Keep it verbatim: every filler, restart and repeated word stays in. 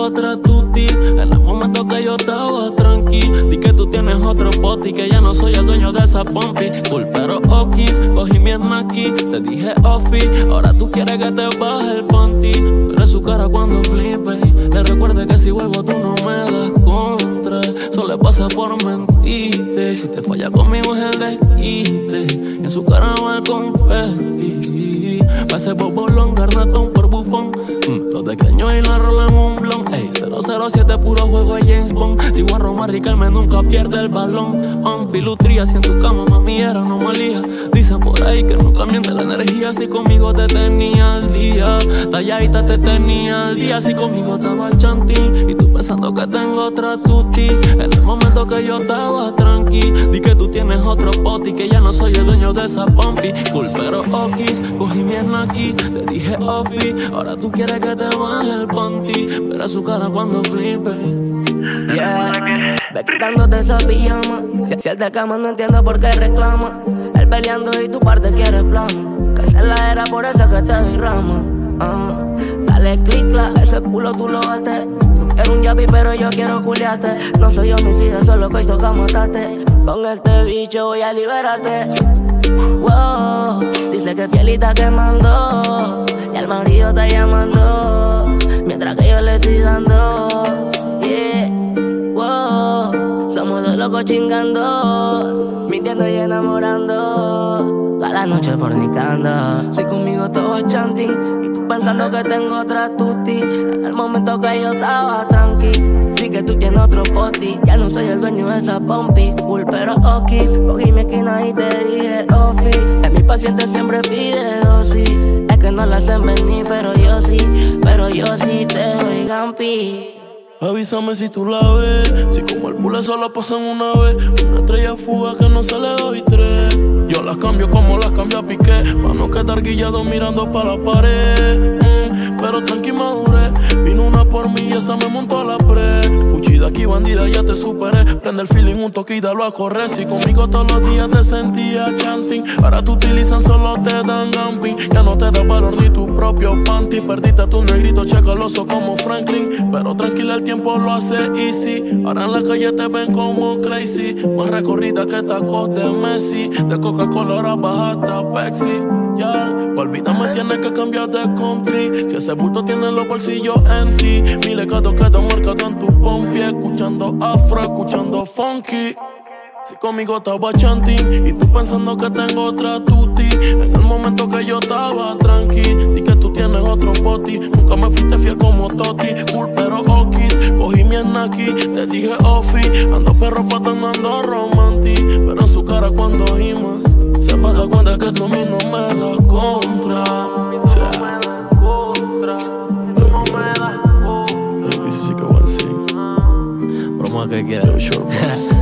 otra tuti. En el momento que yo estaba tranqui, di que tú tienes otro poti, que ya no soy el dueño de esa pompi. Cool, pero okis, cogí mi aquí, te dije offi. Ahora tú quieres que te baje el panty. Pero su cara cuando flipe, le recuerde que si vuelvo tú no me das contra. Solo le pasa por mentirte. Si te falla conmigo es el desquite. Y en su cara va el confeti. Pase bobolón, garnatón por bufón. Mm, los pequeños y la rola en un blon. Ey, cero cero siete puro juego de James Bond. Si voy a Roma Riquelme nunca pierde el balón. Anfilutría, si en tu cama mami era no me elija. Dicen por ahí que nunca miente la energía. Si conmigo te tenía al día, talladita te tenía al día. Si conmigo estaba chanting y tú pensando que tengo otra tuti. En el momento que yo estaba tranqui, di que tú tienes otro poti, que ya no soy el dueño de esa pompi. Cool, pero okis, cogí mi aquí, te dije offi. Ahora tú quieres que te baje el panty. Verás su cara cuando flipe. Yeah, ve quitándote esa pijama. Si, si él te cama no entiendo por qué reclama. Él peleando y tu parte quiere flama. Que se la era por eso que te doy rama. uh, Dale click, la, ese culo tú lo bates. Tú quieres un yapi pero yo quiero culiarte. No soy homicida, solo que hoy toca matarte. Con este bicho voy a liberarte. Wow, dice que fielita quemando y el marido está llamando mientras que yo le estoy dando. Yeah, wow, somos dos locos chingando, mintiendo y enamorando, toda la noche fornicando. Si conmigo todo es chanting y tú pensando que tengo otra tuti. En el momento que yo estaba tranqui, di que tú tienes otro poti. Ya no soy el dueño de esa pompi. Cool, pero okis, cogí mi esquina y te dije offi. En mi paciente siempre pide dosis. Es que no la hacen venir, pero yo sí. Pero yo sí te doy gampi. Avísame si tú la ves. Si como el pule solo pasan una vez. Una estrella fuga que no se le doy tres. Yo las cambio como las cambio a Piqué. Pa' no quedar guillado mirando pa' la pared. mm, Pero tranqui maduré. Vino una por mí y esa me montó a la pre. Fuchida aquí bandida ya te superé. Prende el feeling un toque y dalo a correr. Si conmigo todos los días te sentía chanting, ahora te utilizan solo te dan gamping. Ya no te da valor ni tu propio panty. Perdiste a tu negrito chacaloso como Franklin. Pero tranquila el tiempo lo hace easy. Ahora en la calle te ven como crazy. Más recorrida que tacos de Messi. De Coca-Cola ahora bajaste a Pepsi. Ya, olvídame, tienes que cambiar de country. Si ese bulto tiene los bolsillos en ti. Mi legado queda marcado en tu pompi. Escuchando afro, escuchando funky. Si conmigo estaba chanting y tú pensando que tengo otra tuti. En el momento que yo estaba tranqui, di que tú tienes otro poti. Nunca me fuiste fiel como Toti. Cool, pero okis, cogí mi aquí, te dije offi. Ando perro patando, ando romanti. Pero en su cara cuando oímos se me da cuenta que tú a mí no me das contra. O sea, Broma que queda.